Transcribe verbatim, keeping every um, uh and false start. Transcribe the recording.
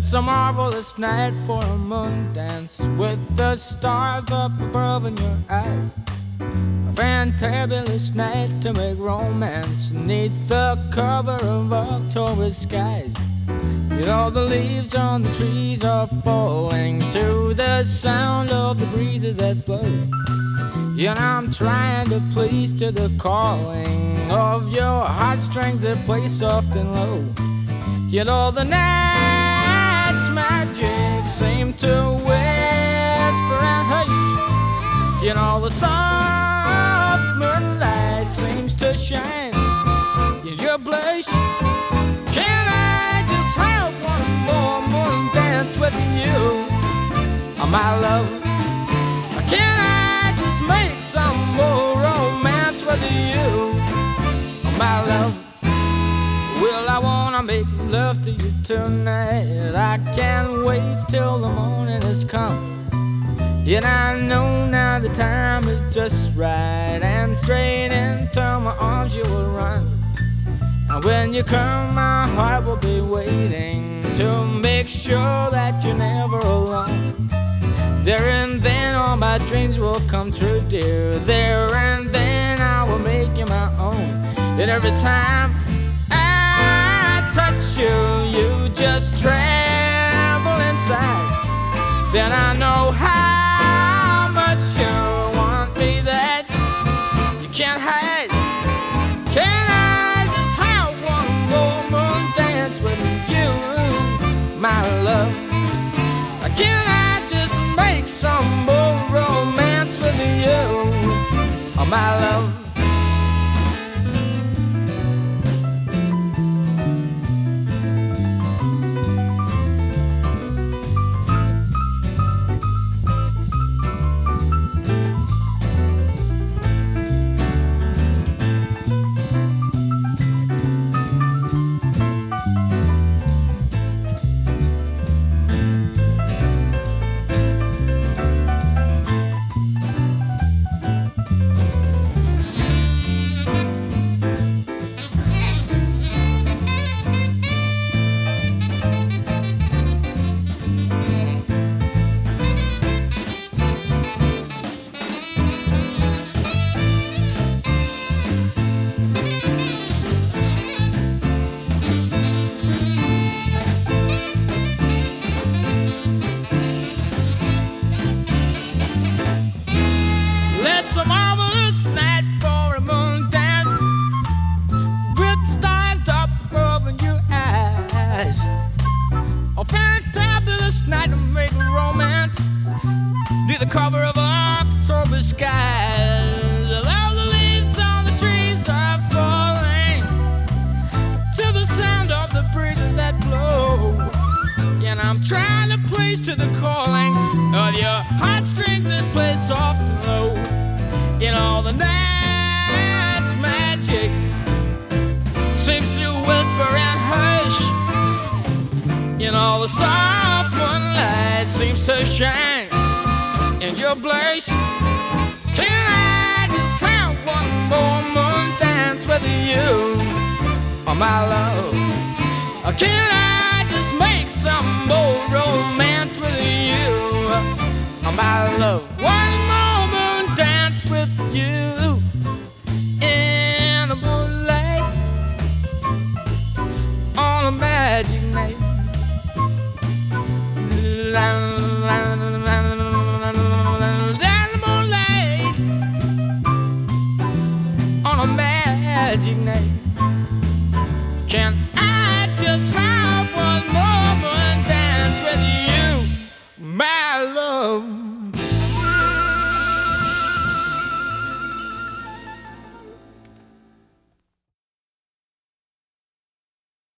It's a marvelous night for a moon dance with the stars up above in your eyes. A fantabulous night to make romance neath the cover of October skies. You know the leaves on the trees are falling to the sound of the breezes that blow. You know I'm trying to please to the calling of your heartstrings that play soft and low. You know the night's magic seem to whisper and hush. You know the soft moonlight seems to shine in your blush. Can I just have one more moon dance with you, oh, my love? Can I just make some more romance with you, oh, my love? Well, I wanna make love to you tonight. I can't wait till the morning has come. Yet I know now the time is just right, and straight into my arms you will run. And when you come, my heart will be waiting to make sure that you're never alone. There and then all my dreams will come true, dear. There and then I will make you my own. And every time I touch you, you just tremble inside. Then I know how much you want me that you can't hide. Can I just have one more moon dance with you, my love? Can I just make some more romance with you, oh, my love? It's a marvelous night for a moon dance with stars up above in your eyes. A fantabulous night to make romance near the cover of October skies. All the leaves on the trees are falling to the sound of the breezes that blow. And I'm trying to please to the calling of your heartstrings that play soft and low. In all the night's magic seems to whisper and hush. In all the soft moonlight seems to shine in your blush. Can I just have one more moon dance with you, oh, my love? Or can I just make some more romance with you, oh, my love? One more moon dance with you in the moonlight on a magic night. La, la, la, la, la, the moonlight on a magic night. Can I just have one more moon dance with you, my love?